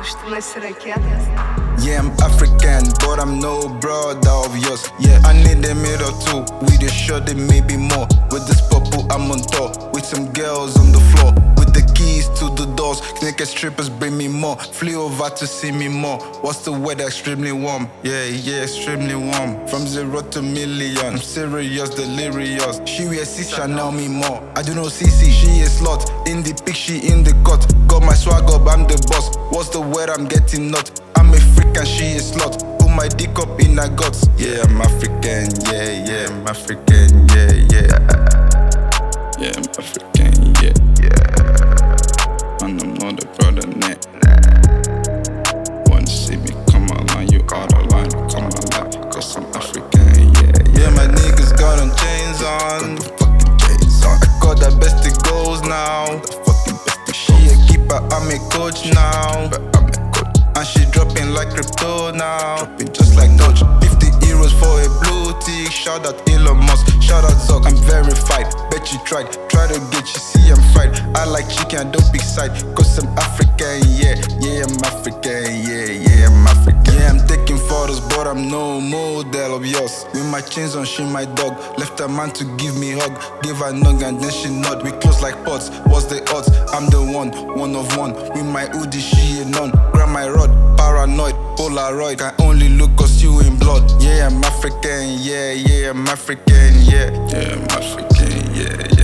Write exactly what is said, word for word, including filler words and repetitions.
Apaixonei-se raquetas. Yeah, I'm African, but I'm no brother of yours. Yeah, I need a mirror too. With a shot, it may be more. With this purple, I'm on top. With some girls on the floor. With the keys to the doors. Naked strippers bring me more. Flee over to see me more. What's the weather? Extremely warm. Yeah, yeah, extremely warm. From zero to million. I'm serious, delirious. She wear C Chanel me more. I do know C C, she is slut. In the pic, she in the cut. Got my swag up, I'm the boss. What's the weather? I'm getting nut. I'm a freak and she is slut. Put my dick up in her guts. Yeah, I'm African, yeah, yeah, I'm African, yeah, yeah. Yeah, I'm African, yeah, yeah. And I'm not a brother, nah. Wanna see me come online, you out of line, come alive. Cause I'm African, yeah, yeah. Yeah, my niggas got them chains on. Got the fucking chains on. I got the best it goes now. The fucking best it She a keeper, I'm a coach now. But I'm a coach. And she dropping like crypto now. Dropping just like Doge. fifty euros for a blue tick. Shout out Elon Musk, shout out Zuck. I'm verified, bet you tried. Try to get you, see I'm fried. I like chicken, don't big side. Cause I'm African, yeah. Yeah, I'm African, yeah, yeah, I'm African. Yeah, I'm taking photos, but I'm no model of yours. With my chains on, she my dog. Left a man to give me hug. Give her nug and then she nod. We close like pots, what's the odds? I'm the one, one of one. With my hoodie, she a none. Grab my rod, paranoid, Polaroid. Can only look cause you in blood. Yeah, I'm African, yeah, yeah, I'm African, yeah. Yeah, I'm African, yeah, yeah.